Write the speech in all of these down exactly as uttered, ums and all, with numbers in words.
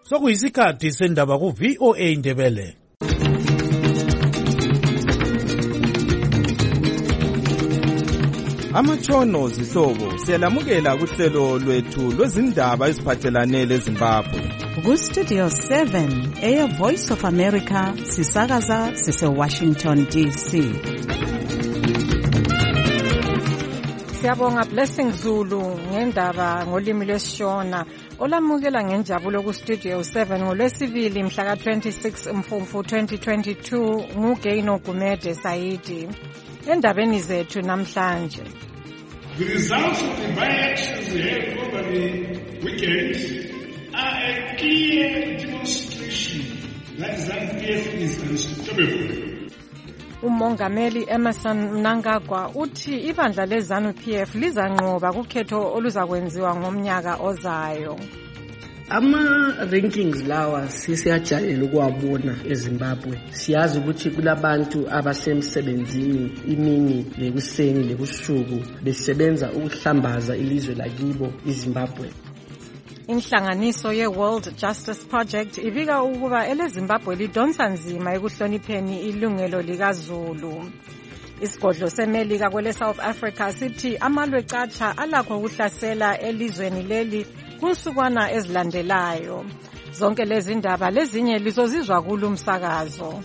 Sokuyisikhathi sendaba ku V O A Ndebele. Amatshono zihlobo siyalamukela kuhlelo lwethu lwezindaba eziphathelane leZimbabwe. Ku Studio seven, Air Voice of America, sisakaza sise Washington D C. Siyabonga Blessing Zulu ngendaba ngolimi lwesiShona olamukela ngenjabulo ku Studio seven ngolwesibili mhla ka twenty-six Mfumfu twenty twenty-two nguGaino Gumede Saidi. Endabeni zethu namhlanje. The results of the by-elections held over the weekend are a clear demonstration that ZANU-P F is unstoppable. Umongameli Emmerson Mnangagwa uthi ibandla leZANU-P F lizanqoba kukhetho oluzakwenziwa ngomnyaka ozayo. Ama rankings lawa sisiyajalela ukuwabona eZimbabwe. Siyazi ukuthi kulabantu abasemsebenzini imini lekuseni lekusuku besebenza ukuhlambaza ilizwe lakibo iZimbabwe. Inhlanganiso ye-World Justice Project ibika ukuba eleZimbabwe lidonsa nzima ekuhlonipheni ilungelo likaZulu. Isigodlo seMelika kwele South Africa sithi amalwe catsha alakho ukuhlasela elizweni leli kunsukwana ezilandelayo. Zonke lezi ndaba lezinye lizozizwa kulo msakazo.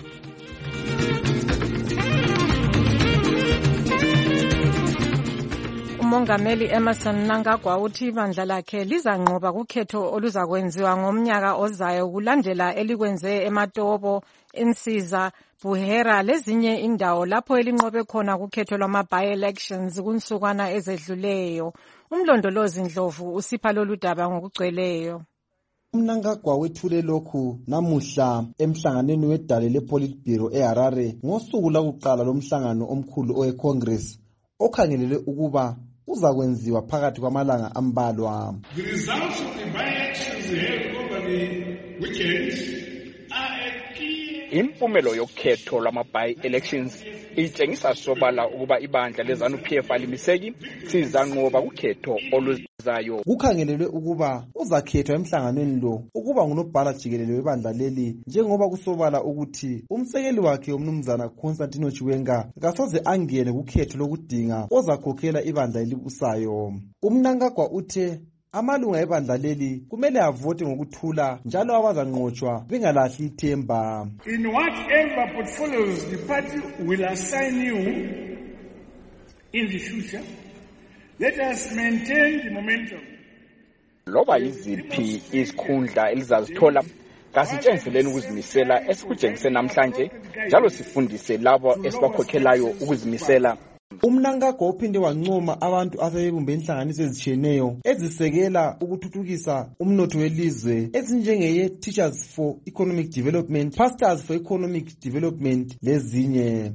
Umongameli Emmerson Mnangagwa uthi ibandla lakhe lizanqoba kukhetho oluzakwenziwa ngomnyaka ozayo kulandela elikwenze eMatobo, Insiza, Buhera lezinye indawo lapho elinqobe khona kukhetho lwama by-elections kunsukwana ezedluleyo. Umlondolozi Ndlovu usipha lolu daba ngokugcweleyo. Mnangagwa wethule lokhu namuhla emhlanganweni wedale lePolitburo eHarare ngosuku lakuqala lomhlangano omkhulu oweCongress okhangelele ukuba uzakwenziwa phakathi kwamalanga ambalwa. The results of the by-elections held over the weekend are a clear... Impumelo yokhetho lwama-by-elections itshengisa sobala ukuba ibandla leZANU-P F alimiseki sizanqoba kukhetho oluzayo. Kukhangelelwe ukuba uzakhethwa emhlanganweni lo ukuba ngunobhala jikelele webandla leli njengoba kusobala ukuthi umsekeli wakhe umnumzana Constantino Chiwenga kasoze angene kukhetho lokudinga ozakhokhela ibandla elibusayo. Umnangagwa uthe amalunga ebandla leli kumele avote ngokuthula njalo abazanqotshwa bengalahli ithemba. In whatever portfolios the party will assign you in the future, let us maintain the momentum. Loba iziphi isikhundla elizazithola kasitshengiseleni ukuzimisela esikutshengise namhlanje njalo sifundise labo esibakhokhelayo ukuzimisela. Umnangagwa uphinde wancoma abantu asebebumbe inhlanganiso ezitshiyeneyo ezisekela ukuthuthukisa umnotho welizwe ezinjengeye Teachers for Economic Development, Pastors for Economic Development lezinye.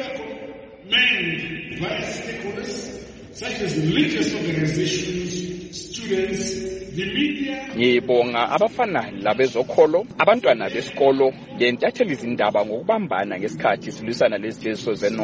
Such as religious organizations, students, the media. Ngibonga abafana labezokholo, abantwana besikolo, ngentathela izindaba ngokubambana ngesikhathi silwisana lezijeziso zeno.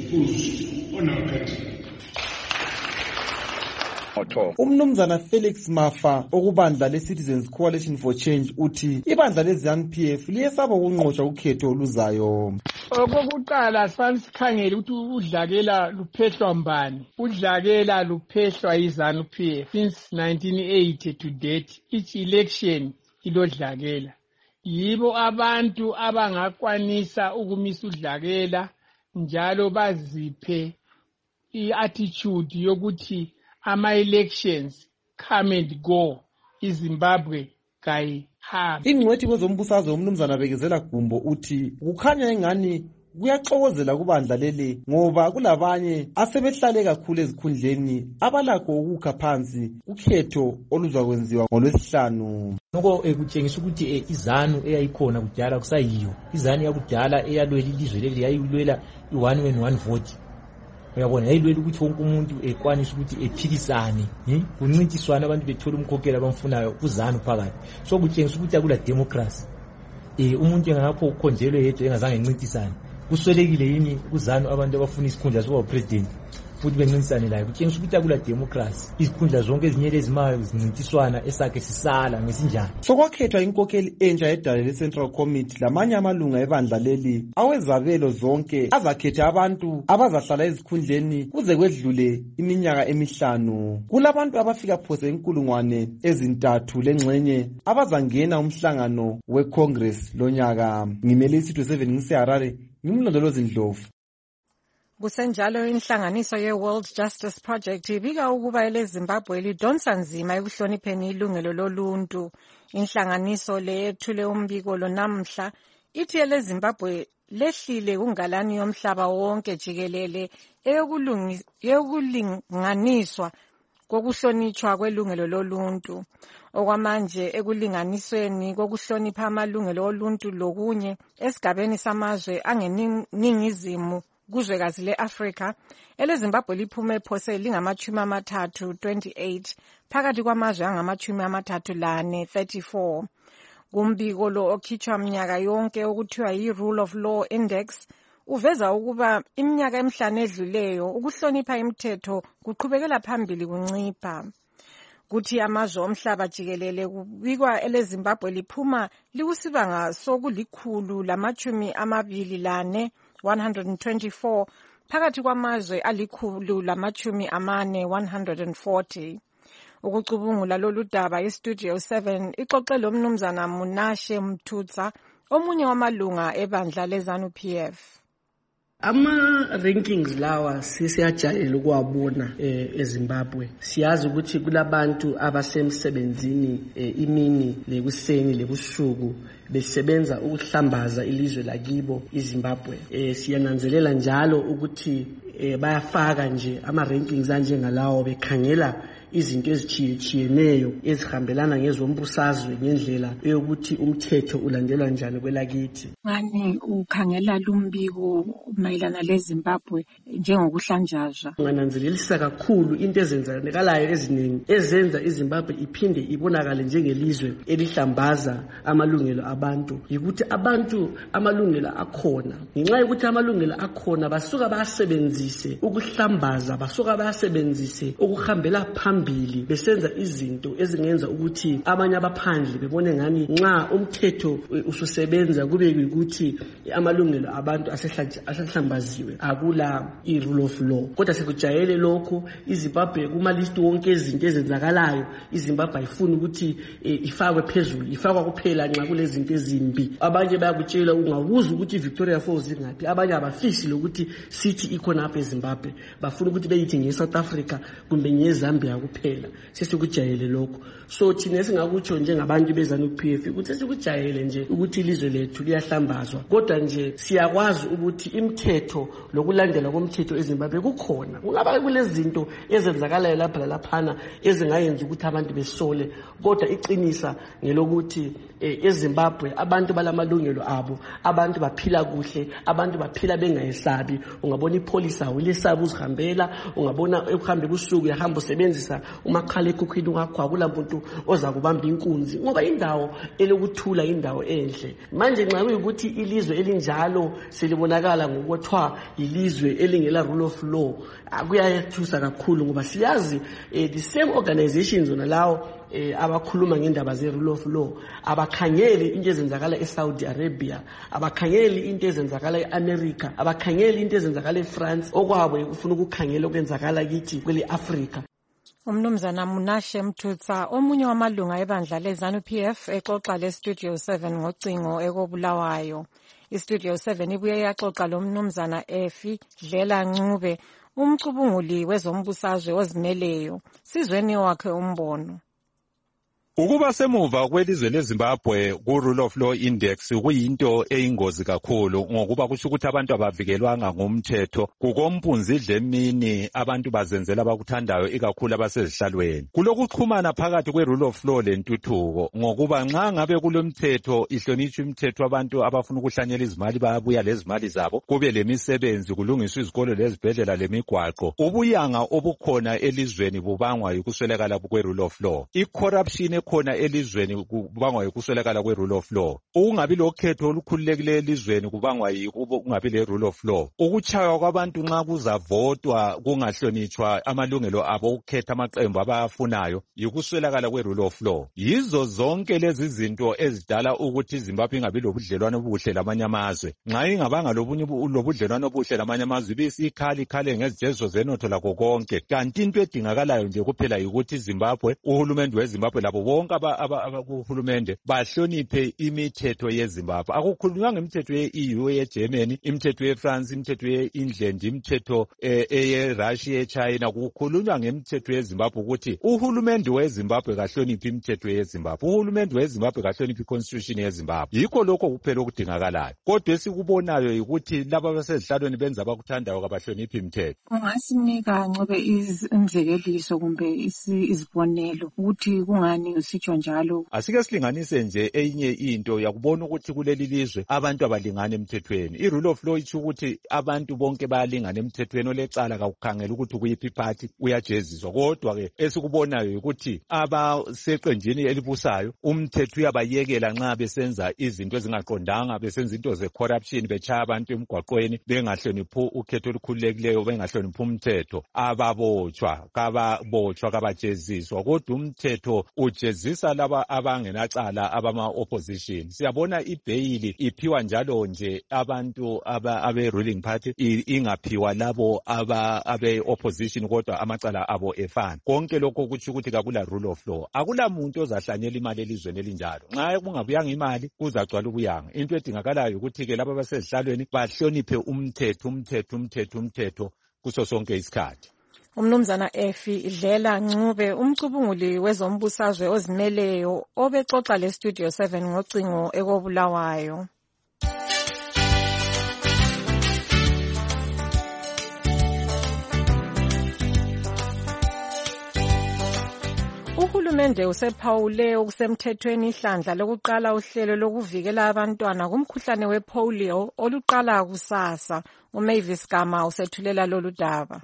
Umnumzana Felix Mafa okubandla leCitizens Coalition for Change uthi ibandla leZANU-P F liyesaba ukunqotshwa ukhetho oluzayo. Okokuqala sifanele ukuthi udlakela luphehlwa mbani. Udlakela luphehlwa yiZANU-P F since nineteen eighty to date. Each election ilodlakela. Yibo abantu abangakwanisa ukumisa udlakela njalo baziphe i-attitude yokuthi ama-elections come and go iZimbabwe kayihambe. Ingcwethi kwezombusazwe umnumzana Bekezela Gumbo uthi kukhanya engani kuyaxokozela kubandla leli ngoba kulabanye asebehlale kakhulu ezikhundleni abalakho ukukha phansi ukhetho oluzakwenziwa ngolwesihlanu. Noko ekutshengisa ukuthi iZANU eyayikhona kudala kusayiyo. iZANU yakudala eyalwela ilizwe leli yayilwela i-one man one vote. Uyabona yayilwela ukuthi wonke umuntu ekwanisa ukuthi ephikisane, kuncintiswana abantu bethola umkhokheli abamfunayo kuZANU phakathi. So kutshengisa ukuthi akula democracy. Eh umuntu engapho ukhonjelwe yedwa engazange encintisane. Kuswelekile yini kuZANU abantu abafuna isikhundla sokuba president. futhi bencintisane layo kutshengisa ukuthi akula democracy. Izikhundla zonke ezinyele ezimayo zincintiswana esakhe sisala ngesinjani. Sokwakhethwa inkokheli entsha edala le-Central Committee lamanye amalunga ebandla leli awezabelo zonke azakhetha abantu abazahlala ezikhundleni kuze kwedlule iminyaka emihlanu. Kulabantu abafika phose inkulungwane ezintathu lengxenye abazangena umhlangano we-Congress lonyaka. Ngimele isitho seven ngiseHarare, ngimlondolozi Ndlovu. Kusenjalo inhlanganiso ye-World Justice Project ibika ukuba eleZimbabwe lidonsa nzima ekuhlonipheni ilungelo loluntu. Inhlanganiso le yethule umbiko lo namhla ithi eleZimbabwe lehlile kungalani yomhlaba wonke jikelele eyokulinganiswa kokuhlonitshwa kwelungelo loluntu. Okwamanje ekulinganisweni kokuhlonipha amalungelo oluntu lokunye esigabeni samazwe angeningizimu kuzwekazi le-Afrika, eleZimbabwe liphume phose lingamachumi amathathu twenty-eight phakathi kwamazwe angamachumi amathathu lane thirty-four. Kumbiko lo okhitshwa mnyaka yonke okuthiwa yi-Rule of Law Index uveza ukuba iminyaka emihlanu edluleyo ukuhlonipha imithetho kuqhubekela phambili kuncipha. Kuthi amazwe omhlaba jikelele kubikwa eleZimbabwe liphuma likusibanga sokulikhulu lamachumi amabili lane one hundred twenty-four phakathi kwamazwe alikhulu lamachumi amane one hundred forty. Ukucubungula lolu daba iStudio seven ixoxe lo mnumzana Munashe Mthutsa omunye wamalunga ebandla leZANU-P F. Ama-rankings lawa sisiyajayela ukuwabona eZimbabwe. Siyazi ukuthi kulabantu abasemsebenzini imini lekuseni lebusuku besebenza ukuhlambaza ilizwe lakibo iZimbabwe. Siyananzelela njalo ukuthi bayafaka nje ama-rankings anjengalawo bekhangela izinto ezithiyeneyo ezihambelana ngezombusazwe ngendlela eyokuthi umthetho ulandelwa njani kwelakithi. Ngani ukhangela lumbiko mayelana leZimbabwe njengokuhlanjazwa? Ngananzelelisa kakhulu into ezenzakalayo eziningi ezenza iZimbabwe iphinde ibonakale njengelizwe elihlambaza amalungelo abantu. Yikuthi abantu amalungelo akhona. Ngenxa yokuthi amalungelo akhona basuka basebenzise ukuhlambaza, basuka basebenzise ukuhambela phambili besenza izinto ezingenza ukuthi abanye abaphandle bebone ngani nxa umthetho ususebenza kube ukuthi amalungelo abantu asehlambaziwe akula i-rule of law. Kodwa sekujayele lokho iZimbabwe kuma list wonke izinto ezenzakalayo iZimbabwe ayifuni ukuthi ifakwe phezulu, ifakwa kuphela nxa kulezi zinto ezimbi. Abanye bayakutshela ungabuza ukuthi Victoria Falls ingaphi, abanye abafisi lokuthi city ikhona apha eZimbabwe, bafuna ukuthi beyithi ngeSouth Africa kumbe ngeZambia kuphela. Sesikujayele lokho. So thina esingakutsho njengabantu beZANU-P F ukuthi sesikujayele nje ukuthi ilizwe lethu liyahlambazwa. Kodwa nje siyakwazi ukuthi imithetho lokulandela komthetho eZimbabwe kukhona. Kungaba kulezi zinto ezenzakalayo lapha laphana ezingayenza ukuthi abantu besole, kodwa iqinisa ngelokuthi eZimbabwe abantu balamalungelo abo, abantu baphila kuhle, abantu baphila bengayesabi. Ungabona ipolice awulesaba uzihambela, ungabona ukuhambe kusuku yahamba usebenzisa umakhala ekhukhwini wakho akula muntu oza kubamba inkunzi ngoba indawo elokuthula indawo enhle. Manje nxa kuyikuthi ilizwe elinjalo selibonakala ngokuthwa ilizwe elingela rule of law, akuyayethusa kakhulu ngoba siyazi the same organizations zona lawo abakhuluma ngendaba ze rule of law abakhangeli into ezenzakala eSaudi Arabia, abakhangeli into ezenzakala eAmerica, abakhangeli into ezenzakala eFrance, okwabo ufuna ukukhangela okwenzakala kithi kwele Africa. Umnumzana Munashe Mthutsa omunye wamalunga ebandla leZANU-P F exoxa leStudio seven ngocingo ekobulawayo. iStudio seven ibuye yaxoxa lo mnumzana Efi Dlela Ncube umcubunguli wezombusazwe ozimeleyo. Sizweni wakhe umbono. Ukuba semuva kwelizwe leZimbabwe ku Rule of Law Index kuyinto eyingozi kakhulu ngokuba kusho ukuthi abantu abavikelwanga ngomthetho, kukompunzidle emini abantu bazenzela abakuthandayo ikakhulu abasezihlalweni. Kulokuxhumana phakathi kwe Rule of Law lentuthuko ngokuba nxa ngabe kulomthetho ihlonitshwa imithetho abantu abafuna ukuhlanyela izimali bayabuya lezimali zabo, kube lemisebenzi, kulungiswa izikolo lezibhedlela lemigwaqo. Ubuyanga obukhona elizweni bubangwa yikuswelakala kwe Rule of Law. I-corruption khona elizweni kubangwa yikuswelakala kwe-rule of law. Ukungabi lokhetho olukhululekileyo elizweni kubangwa yikungabi le-rule of law. Ukuchaywa kwabantu nxa kuzavotwa kungahlonitshwa amalungelo abo ukukhetha amaqembu abafunayo yikuswelakala kwe-rule of law. Yizo zonke lezi zinto ezidala ukuthi iZimbabwe ingabi lobudlelwano obuhle lamanye amazwe. Nxa ingabanga lobudlelwano obuhle lamanye amazwe ibisikhali ikhale ngezijeziso zenotho lakho konke. Kanti into edingakalayo nje kuphela yikuthi iZimbabwe, uhulumende weZimbabwe labo bonke abakuhulumende bahloniphe imithetho yeZimbabwe. Akukhulunywa ngemithetho ye-E U, ye-Germany, imithetho ye-France, imithetho ye-England, imithetho eye-Russia, ye-China. Kukhulunywa ngemithetho yeZimbabwe ukuthi uhulumende weZimbabwe kahloniphe imithetho yeZimbabwe. Uhulumende weZimbabwe kahloniphe i-constitution yeZimbabwe. Yikho lokho kuphela okudingakalayo. Kodwa esikubonayo yikuthi laba abasezihlalweni benza abakuthandayo kabahloniphi imithetho. Ungasinika Ncube imzekeliso kumbe izibonelo ukuthi kungani usitsho njalo? Asike silinganise nje enye into yakubona ukuthi kuleli lizwe abantu abalingana emthethweni. I-rule of law itsho ukuthi abantu bonke bayalingana emthethweni, olecala kakukhangela ukuthi kuyiphi party uyajeziswa. Kodwa ke esikubonayo ukuthi abaseqenjini elibusayo umthetho uyabayekela nxa besenza izinto ezingaqondanga, besenza into ze-corruption, bechaya abantu emgwaqweni, bengahloniphi ukhetho olukhululekileyo, bengahloniphi umthetho, ababotshwa kababotshwa kabajeziswa. Kodwa umthetho ujezisa laba abangenacala abama-opposition. Siyabona ibheyili iphiwa njalo nje abantu abe-ruling party, ingaphiwa labo abe-opposition kodwa amacala abo efana. Konke lokho kutsho ukuthi kakula rule of law. Akula muntu ozahlanyela imali elizweni elinjalo. Nxa kungabuyanga imali kuzagcwala ubuyanga. Into edingakalayo ukuthi ke laba abasezihlalweni bahloniphe umthetho umthetho umthetho umthetho kuso sonke isikhathi. Umnumzana Efi Dlela Ncube, umcubunguli wezombusazwe ozimeleyo obexoxa le Studio seven ngocingo ekobulawayo. Uhulumende usephawule okusemthethweni ihlandla lokuqala uhlelo lokuvikela abantwana kumkhuhlane wepolio oluqala kusasa. uMavis Gama usethulela lolu daba.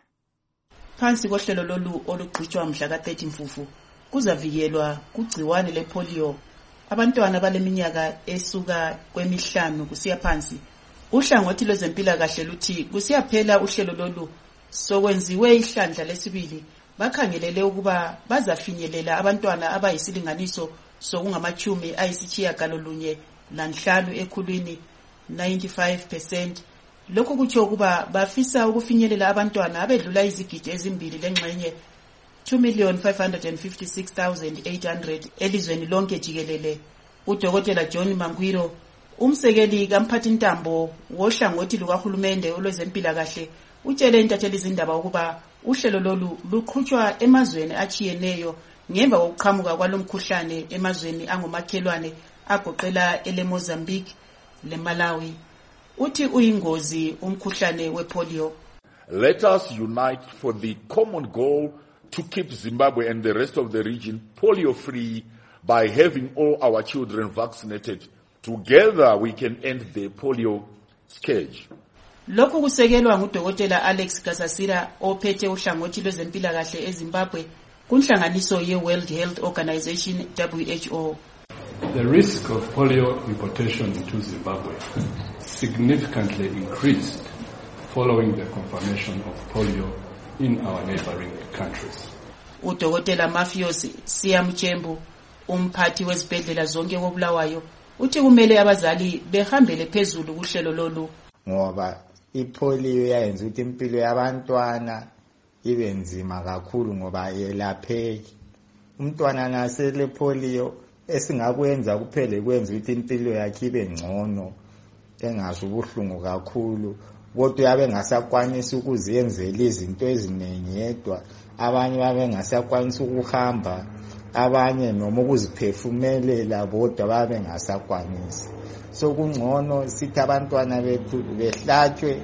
Phansi kohlelo lolu olugqitshwa mhla ka thirty Mfufu kuzavikelwa kugciwane lepolio abantwana baleminyaka esuka kwemihlanu kusiya phansi. Uhlangothi lwezempilakahle luthi kusiyaphela uhlelo lolu sokwenziwe ihlandla lesibili bakhangelele ukuba bazafinyelela abantwana abayisilinganiso sokungamachumi ayisitshiyagalolunye lanhlanu ekhulwini ninety-five percent. Lokho kutsho ukuba bafisa ukufinyelela abantwana abedlula izigidi ezimbili lengxenye two million five hundred fifty-six thousand eight hundred elizweni lonke jikelele. Udokotela John Mangwiro, umsekeli kamphathintambo wohlangothi lukahulumende olwezempilakahle, utshele intatheli izindaba ukuba uhlelo lolu luqhutshwa emazweni achiyeneyo ngemva kokuqhamuka kwalomkhuhlane emazweni angomakhelwane agoqela ele Mozambique le Malawi. Uthi uyingozi umkhuhlane wepolio. Let us unite for the common goal to keep Zimbabwe and the rest of the region polio free by having all our children vaccinated. Together we can end the polio scourge. Lokhu kusekelwa ngudokotela Alex Kasasira ophethe uhlangothi lwezempilakahle eZimbabwe kunhlanganiso ye-World Health Organization W H O. The risk of polio importation into Zimbabwe significantly increased following the confirmation of polio in our neighboring countries. Udokotela Mafios Siyamchembu, umphathi wezibhedlela zonke kobulawayo, uthi kumele abazali behambele phezulu kuhlelo lolu ngoba ipolio yayenza ukuthi impilo yabantwana ibe nzima kakhulu ngoba yelapheki. Umntwana nasele polio esingakwenza kuphele kwenza ukuthi impilo yakhe ibe ngcono engazi ubuhlungu kakhulu, kodwa yabe ngasakwanisa ukuzenzela izinto eziningi yedwa. Abanye babe ngasakwanisa ukuhamba, abanye noma ukuziphefumelela bodwa babe ngasakwanisa. So kungcono sithi abantwana bethu behlatshwe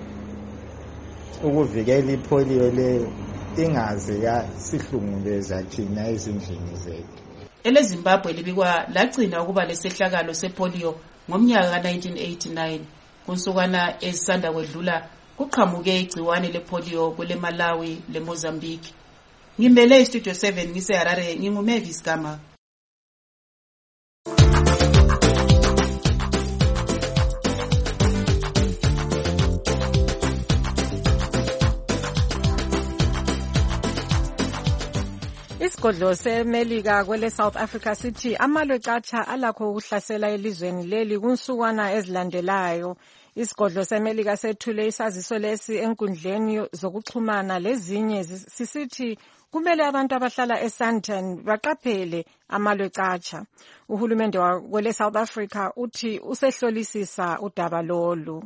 ukuvikela ipolio leyo ingaze yasihlunguleza thina ezindlini zethu. EleZimbabwe libikwa lagcina ukuba lesehlakalo sepolio ngomnyaka ka nineteen eighty-nine. Kunsukwana ezisanda kwedlula kuqhamuke igciwane lepolio kwele Malawi le Mozambique. Ngimele iStudio seven ngise Harare, nginguMavis Gama. Isigodlo seMelika kwele South Africa sithi amalwe catsha alakho ukuhlasela elizweni leli kunsukwana ezilandelayo. Isigodlo seMelika sethule isaziso lesi enkundleni zokuxhumana lezinye sisithi kumele abantu abahlala eSandton baqaphele amalwe catsha. Uhulumende kwele South Africa uthi usehlolisisa udaba lolu.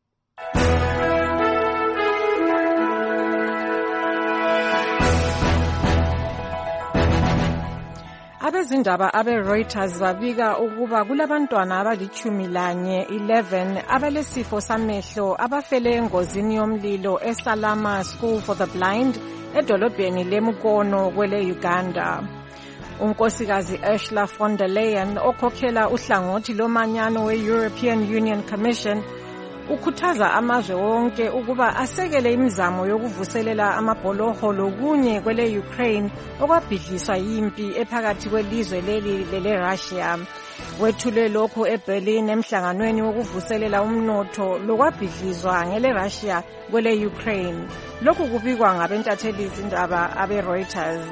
Abezindaba abe-Reuters babika ukuba kulabantwana abalichumi lanye eleven abalesifo samehlo abafele engozini yomlilo eSalama School for the Blind edolobheni leMukono kwele Uganda. Unkosikazi Ursula von der Leyen okhokhela uhlangothi lomanyano we-European Union Commission ukhuthaza amazwe wonke ukuba asekele imizamo yokuvuselela amabholoholo kunye kwele Ukraine okwabhidliswa yimpi ephakathi kwelizwe leli lele-Russia. Wethule lokhu eBerlin emhlanganweni wokuvuselela umnotho lokwabhidlizwa ngele-Russia kwele Ukraine. Lokhu kubikwa ngabentatheli izindaba abe-Reuters.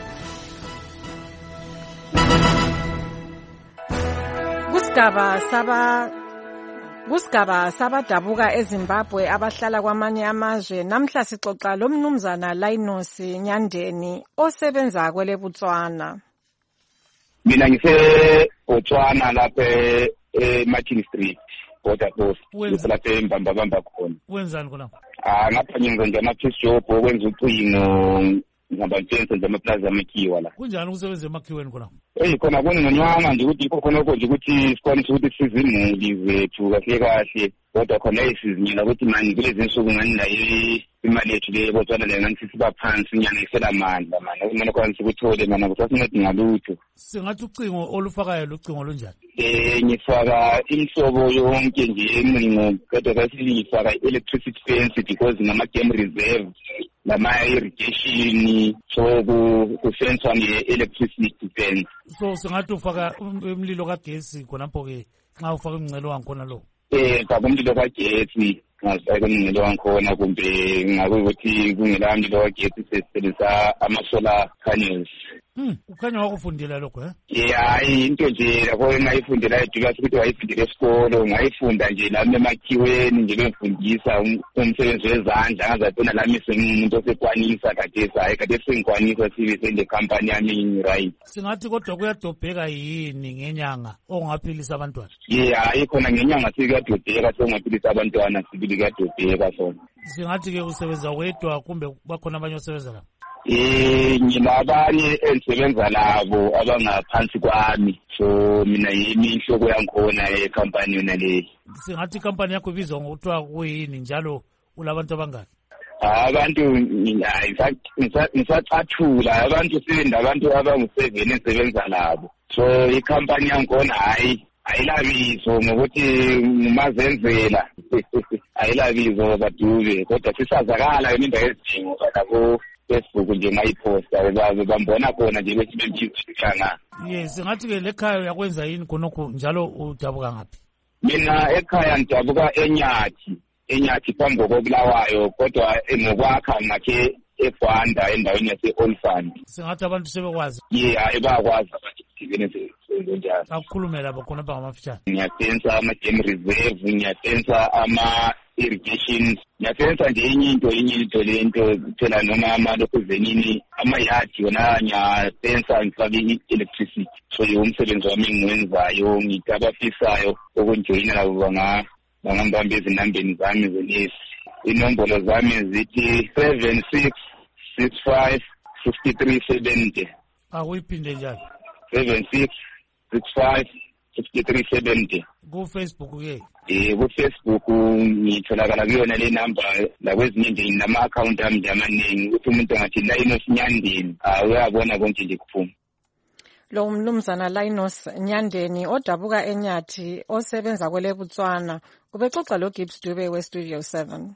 Kusigaba saba Kusigaba sabadabuka eZimbabwe abahlala kwamanye amazwe namhla sixoxa lomnumzana Linus Nyandeni osebenza kwele Botswana. Mina ngise Botswana lapha eMartin Street border post lapha eMbamba bamba khona. Wenzani khona? Ah ngapha ngenza nje ama piece job okwenza ucingo ngabantense zamaplaza amakhiwa la. Kunjani ukusebenza emakhiweni khona? Eh khona kunengonyama nje ukuthi ikho khona konje ukuthi sikwanise ukuthi sizimuli zethu kahle kahle kodwa khona isizinyela ukuthi manje kulezi insuku ngani la imali yethu le Botswana le ngani sisiba phansi inyanga isela amandla manje kumele kwanise ukuthole mana kusasingathi ngalutho. Singathi ucingo olufakayo lucingo lunjani? Eh ngifaka inhlobo yonke nje emingo kodwa kasifaka electricity fence because ngama game reserve lama irrigation so kusenswa nge-electricity fence. So singathi ufaka umlilo kagesi khonapho ke nxa ufaka umngcelo wangikhona lo? Eh faka umlilo kagesi ngasifaka umngcelo wangikhona kumbe ngabe ukuthi kungela umlilo kagesi sisebenzisa ama-solar panels. Hmm, ukhanya wakufundela lokho eh? Eh hayi into nje lapho ngayifundela edula ukuthi wayifundela esikolo ngayifunda nje lami emakhiweni nje bemfundisa umsebenzi wezandla ngazatona lami sengumuntu osekwanisa kade hayi kade sengikwanisa sibe sende company yami right. Singathi kodwa kuyadobheka yini ngenyanga ongaphilisa abantwana? Eh hayi khona ngenyanga sikuyadobheka songaphilisa abantwana sibili kuyadobheka sona. Singathi ke usebenza wedwa kumbe bakhona abanye osebenza la? Eh ngilabanye engisebenza labo abangaphansi kwami so mina yimi inhloko yangikhona ecompany yona le. Singathi icompany yakho ibizwa ngokuthiwa kuyini njalo ulabantu abangaki? Abantu ngisacathula abantu sibenda abantu abangu-seven engisebenza labo so icompany yangikhona hayi ayilabizo ngokuthi ngumazenzela ayilabizo badube kodwa sisazakala yona indawo ezidingo lapho Facebook nje ngayiposta babe bambona khona nje bethi bemthithanga. Yes, ngathi ke lekhaya uyakwenza yini khonokho njalo udabuka ngapi? Mina ekhaya ngidabuka eNyathi, eNyathi phambi kokubulawayo kodwa ngokwakha ngakhe eGwanda endaweni yase-Olifant. Singathi abantu sebekwazi? Yeah, hayi bayakwazi abantu ukuthi njalo. Akukhulume lapho khona ba ngamafitshane. Ngiyasenza ama-game reserve, ngiyasenza ama irrigation, ngiyasenza nje enye into enye into lento kuthela noma amalokhu zenini amayadi yona ngiyasenza ngifake i-electricity. So umsebenzi wami engiwenzayo ngithi abafisayo ukunjoyina labo banga bangambamba ezinambeni zami zenesi. Inombolo zami zithi seven six six five five three seventy. Akuyiphinde njalo? seven six six five five three seventy. Ku Facebook ke? Eh ku Facebook ngitholakala kuyona le number la kwezinye nje nama account ami nje amaningi ukuthi umuntu ngathi Linus Nyandeni uyabona konke nje kuphuma. Lo umnumzana Linus Nyandeni odabuka eNyathi osebenza kwele Botswana ubexoxa lo Gibbs Dube we Studio seven.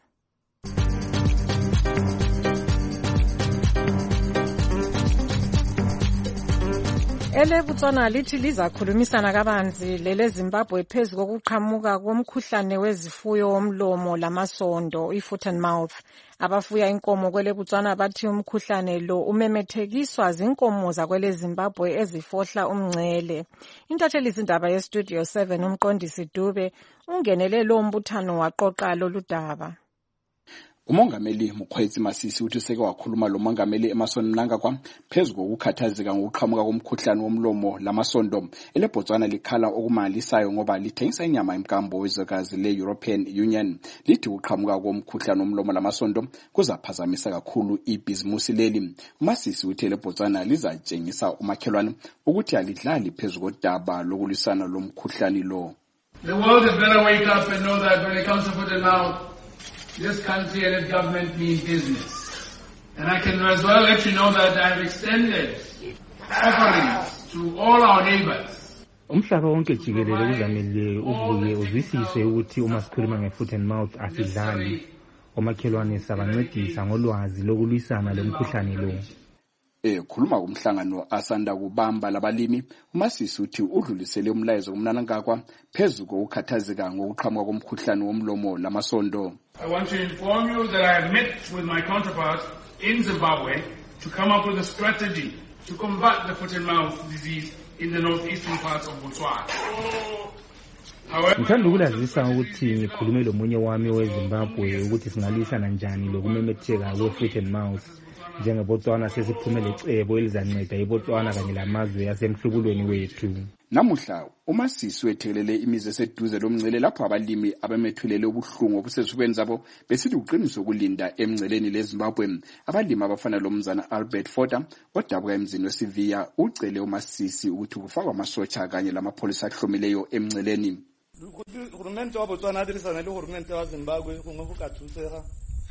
Elebutswana lithi lizakhulumisana kabanzi lele Zimbabwe phezu kokuqhamuka komkhuhlane wezifuyo womlomo lamasondo i-foot and mouth. Abafuya inkomo kwele Botswana bathi umkhuhlane lo umemethekiswa zinkomo zakwele Zimbabwe ezifohla umngcele. Intatheli izindaba ye-Studio seven umqondisi Dube ungenele lo mbuthano waqoqa lolu daba. Umongameli Mkhwetsi Masisi uthi seke wakhuluma lo mongameli Emmerson Mnangagwa phezu kokukhathazeka ngokuqhamuka komkhuhlane womlomo lamasondo. EleBotswana likhala okumalisayo ngoba lithengisa inyama emkambo wezwekazi le-European Union. Lithi ukuqhamuka komkhuhlane womlomo lamasondo kuzaphazamisa kakhulu ibhizimusi leli. Masisi uthi eleBotswana lizatshengisa umakhelwane ukuthi alidlali phezu kodaba lokulwisana lomkhuhlane lo. The world had better wake up and know that when it comes to foot and mouth, this country and its government mean business. And I can as well let you know that I have extended offerings to all our neighbors. Umhlaba wonke jikelele kuzamele uvuke uzwisise ukuthi uma sikhuluma nge-foot and mouth asidlali. Omakhelwane sabancedisa ngolwazi lokulwisana lomkhuhlane lo. Ekhuluma kumhlangano asanda kubamba labalimi, uMasisi uthi udlulisele umlayezo kumnanangakwa phezu kokukhathazeka ngokuqhamuka komkhuhlane womlomo lamasondo. I want to inform you that I have met with my counterparts in Zimbabwe to come up with a strategy to combat the foot and mouth disease in the northeastern parts of Botswana. Ngithanda ukulazisa ukuthi ngikhulume lomunye wami weZimbabwe ukuthi singalwisana njani lokumemetheka kwe-foot and mouth. NjengeBotswana sesiphumele icebo elizanceda iBotswana kanye lamazwe yasemhlubulweni wethu. Namuhla uMasisi wethekelele imizi eseduze lomngcele lapho abalimi abamethulele ubuhlungu obusezifubeni zabo besithi uqiniso ukulinda emngceleni leZimbabwe. Abalimi abafana lomzana Albert Foda odabuka emzini weSivia ucele uMasisi ukuthi kufakwe amasotsha kanye lamapholisa ahlomileyo emngceleni. Uhulumende wa Botswana adirisana le uhulumende wa Zimbabwe kungokukathuseka.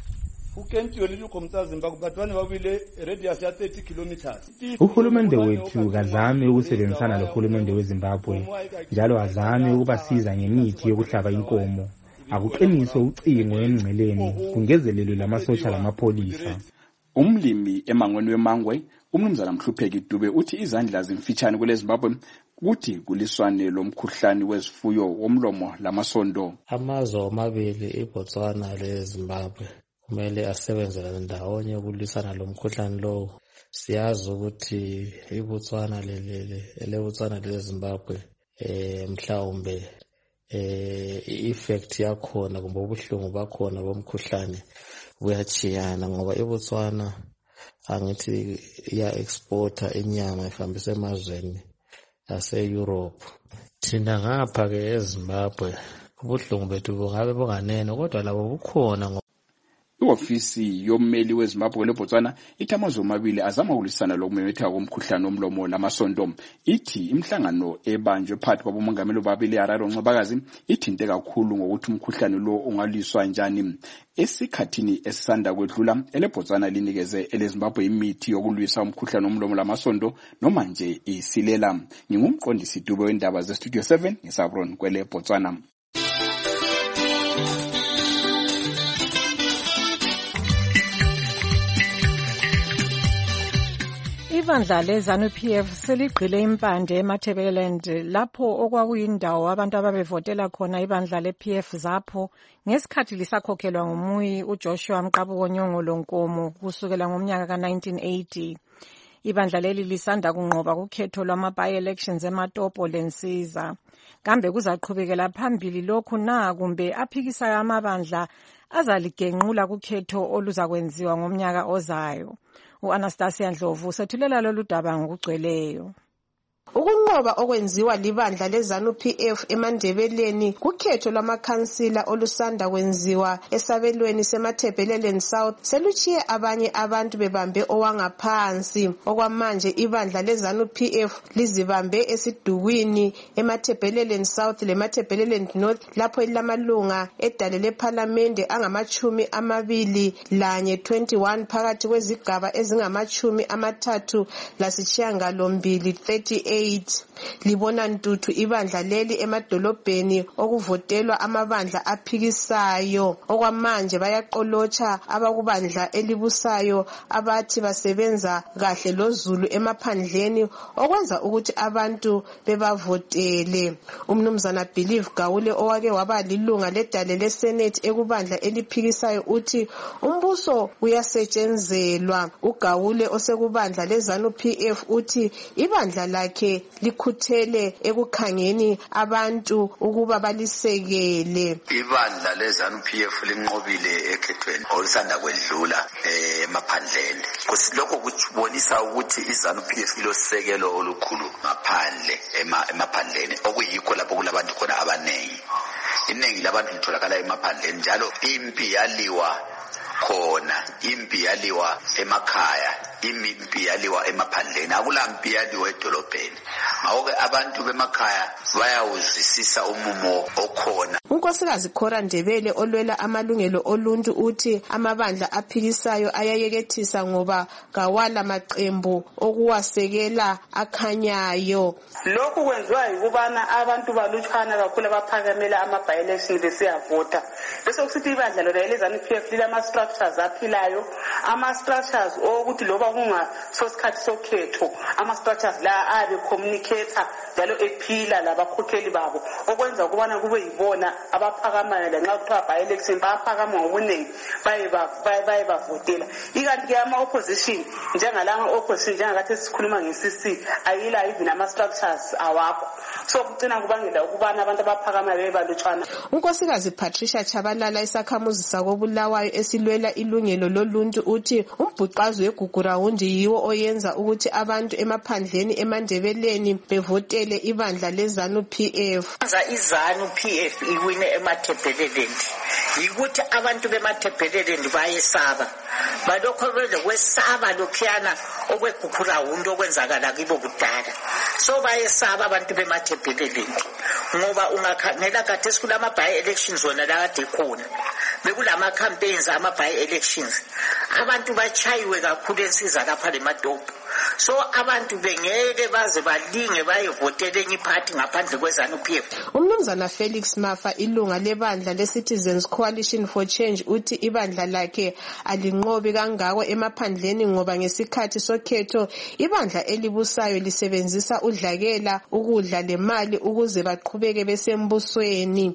Uhulumende wethu kazame ukusebenzisana lohulumende weZimbabwe njalo azame ukubasiza ngemithi yokuhlaba inkomo. Akuqiniso ucingo emngceleni kungezelelwe lamasotsha lamapholisa. Umlimi emangweni wemangwe umnumzana Mhlupheki Dube uthi izandla zimfitshane kule Zimbabwe kuthi kuliswane lomkhuhlane wezifuyo womlomo lamasondo. Amazwe omabili eBotswana leZimbabwe kumele asebenzele ndawonye ukulwisana lomkhuhlane lo. Siyazi ukuthi iBotswana lelele eleBotswana leZimbabwe eh mhlawumbe eh effect yakhona kumbe ubuhlungu bakhona bomkhuhlane buyachiyana ngoba iBotswana angithi iya exporter inyama ihambise emazweni ase Europe. Thina ngapha ke eZimbabwe ubuhlungu bethu bungabe bunganene kodwa labo bukhona. Iofisi yommeli weZimbabwe leBotswana ithi amazwe omabili azama ukulisana lokumemetheka komkhuhlane womlomo lamasondo. Ithi imhlangano ebanjwe phakathi kwabomongameli babili eHarare Ncebakazi ithinte kakhulu ngokuthi umkhuhlane lo ungaliswa njani. Esikhathini esisanda kwedlula eleBotswana linikeze eleZimbabwe imithi yokulwisa umkhuhlane womlomo lamasondo noma nje isilela. Ngingumqondisi Dube wendaba ze-Studio seven ngisabron kwele Botswana. Ibandla leZANU-P F seligqile impande eMatabeleland lapho okwakuyindawo abantu ababevotela khona ibandla le-P F zapho ngesikhathi lisakhokhelwa ngumuyi uJoshua Mqabuko Nyongolo Nkomo kusukela ngomnyaka ka nineteen eighty. Ibandla leli lisanda kunqoba kukhetho lwama-by-elections eMatopo leNsiza. Kambe kuzaqhubekela phambili lokhu na kumbe aphikisayo amabandla azaligenqula kukhetho oluzakwenziwa ngomnyaka ozayo? U-Anastasia Ndlovu sethulela lolu daba ngokugcweleyo. Ukunqoba okwenziwa libandla leZANU-P F eMandebeleni kukhetho lwamakhansila olusanda kwenziwa esabelweni seMatabeleland South seluchiye abanye abantu bebambe owangaphansi. Okwamanje ibandla leZANU-P F lizibambe esidukwini eMatabeleland South leMatabeleland North lapho ilamalunga edale leParliament angamachumi amabili lanye twenty-one phakathi kwezigaba ezingamachumi amathathu lasitshiyangalombili thirty-eight eight. Libona ntuthu ibandla leli emadolobheni okuvotelwa amabandla aphikisayo. Okwamanje bayaqolotsha abakubandla elibusayo abathi basebenza kahle loZulu emaphandleni okwenza ukuthi abantu bebavotele. Umnumzana Believe Gawule owake waba lilunga ledale leSenate ekubandla eliphikisayo uthi umbuso uyasetshenzelwa. Ugawule osekubandla leZanu P F uthi ibandla lakhe likhuthele ekukhangeni abantu ukuba balisekele. Ibandla leZanu P F linqobile ekhethweni olusanda kwedlula emaphandleni. Lokho kubonisa ukuthi iZanu P F ilosekelo olukhulu ngaphandle emaphandleni okuyikho lapho kulabantu khona abanengi. Iningi labantu litholakala emaphandleni njalo impi yaliwa khona, impi yaliwa emakhaya, impi yaliwa emaphandleni, akulampi yaliwa edolobheni. Ngakho abantu bemakhaya bayawuzwisisa umumo okhona. Unkosikazi Khora Ndebele olwela amalungelo oluntu uthi amabandla aphikisayo ayayekethisa ngoba kawala maqembu okuwasekela akhanyayo. Lokhu kwenziwa yikubana abantu balutshwana kakhulu abaphakamela ama-by-election besiyavota. Bese kusithi ibandla lona leZanu P F lilama-structures aphilayo, ama-structures okuthi loba kungasosikhathi sokhetho, ama-structures la abe communicator njalo ephila labakhokheli babo okwenza ukubana kube yibona abaphakamayo lanxa kuthiwa by-election bayaphakama ngobuningi baye bavotela. Ikanti-ke ama-opposition njengalanga opposition njengakathi sikhuluma nge-C C ayila even ama-structures awakho, so kugcina kubangela ukubana abantu abaphakamayo bebe balutshwana. Unkosikazi Patricia Chabalala isakhamuzi sakobulawayo esilwela ilungelo loluntu uthi umbhuqazi weGugurawundi yiwo oyenza ukuthi abantu emaphandleni eMandebeleni bevotele ibandla leZanu P F. iZanu P F iwine emathebheleleni yikuthi abantu bemathebheleleni bayesaba, balokho bezokwesaba lokhuyana okweGugurawundi okwenzakala kibo kudala, so bayesaba abantu bemathebheleleni ngoba ungakhangela kade sikulama by-elections wona la kade khona bekulama campaigns ama by-elections abantu bachayiwe kakhulu ensiza lapha lemadolobha, so abantu bengeke baze balinge bayevotela enye iphathi ngaphandle kweZanu P F. Umnumzana Felix Mafa ilunga lebandla leCitizens Coalition for Change uthi ibandla lakhe alinqobi kangako emaphandleni ngoba ngesikhathi sokhetho ibandla elibusayo lisebenzisa udlakela ukudla lemali ukuze baqhubeke besembusweni.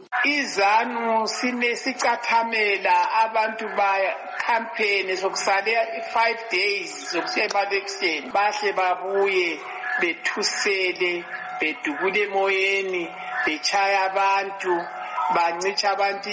iZanu sinesicathamela abantu baya campaign sokusale five days zokusema election bahle babuye bethusele bedukule emoyeni bechaya abantu bancicha abantu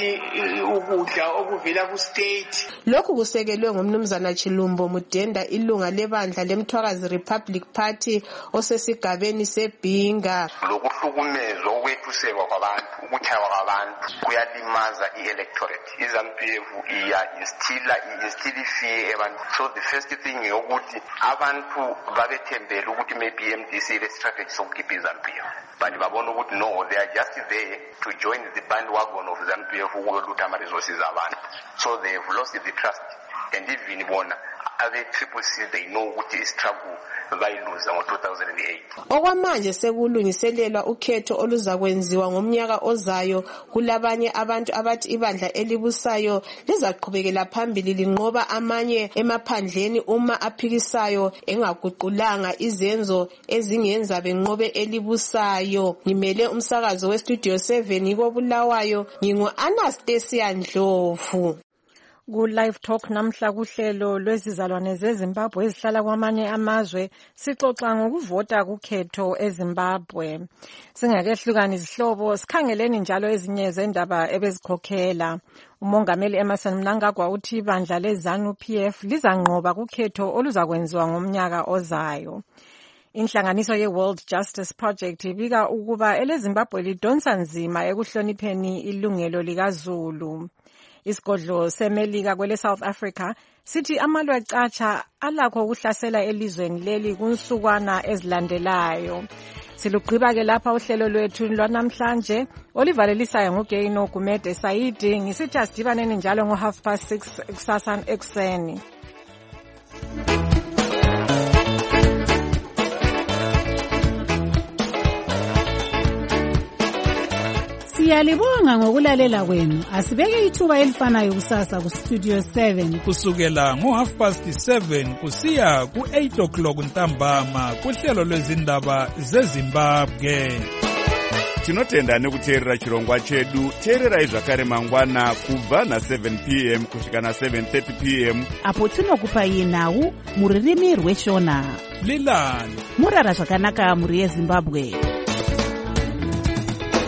ukudla okuvela ku state. Lokhu kusekelwe ngumnumzana Chilumbo Mudenda ilunga lebandla leMthwakazi Republic Party osesigabeni seBhinga. Lokuhlukumezwa okwethuselwa kwabantu ukuchaywa kwabantu kuyalimaza i-electorate. iZanu P F iya instilla instilla fear ebantu. So the first thing yokuthi abantu babethembela ukuthi maybe M D C le strategy sokukhipha iZanu P F, but babona ukuthi no, they are just there to join the bandwagon of ZANU P F ukulutha ama resources abantu. So they have lost the trust, and even bona abe triple C they know ukuthi istruggle bayiluza ngo two thousand eight. Okwamanje sekulungiselelwa ukhetho oluzakwenziwa ngomnyaka ozayo. Kulabanye abantu abathi ibandla elibusayo lizaqhubekela phambili linqoba amanye emaphandleni uma aphikisayo engaguqulanga izenzo ezingenza benqobe elibusayo. Ngimele umsakazo weStudio seven ikobulawayo ngingu Anastasia Ndlovu. Ku live talk namhla kuhlelo lwezizalwane zeZimbabwe ezihlala kwamanye amazwe sixoxa ngokuvota kukhetho eZimbabwe. Singakehlukani izihlobo sikhangeleni njalo ezinye zendaba ebezikhokhela. Umongameli Emmerson Mnangagwa uthi ibandla leZANU P F lizanqoba kukhetho oluzakwenziwa ngomnyaka ozayo. Inhlanganiso ye-World Justice Project ibika ukuba eleZimbabwe lidonsa nzima ekuhlonipheni ilungelo likaZulu. Isigodlo seMelika kwele South Africa sithi amalwa catsha alakho ukuhlasela elizweni leli kunsukwana ezilandelayo. Silugqiba ke lapha uhlelo lwethu lwanamhlanje olivalelisayo nguGeino Gumede Saidi ngisithi asidibaneni njalo ngo half past six kusasa ekuseni. Siyalibonga ngokulalela kwenu. Asibeke ithuba elifanayo kusasa ku Studio seven kusukela ngo half past seven kusiya ku eight o'clock ntambama kuhlelo lwezindaba zeZimbabwe. Tinotenda nekuteerera chirongwa chedu. Teererai zvakare mangwana kubva na seven p m kusvika na seven thirty p m apo tinokupai nhau mururimi rweshona. Lilani murara zvakanaka muri yeZimbabwe.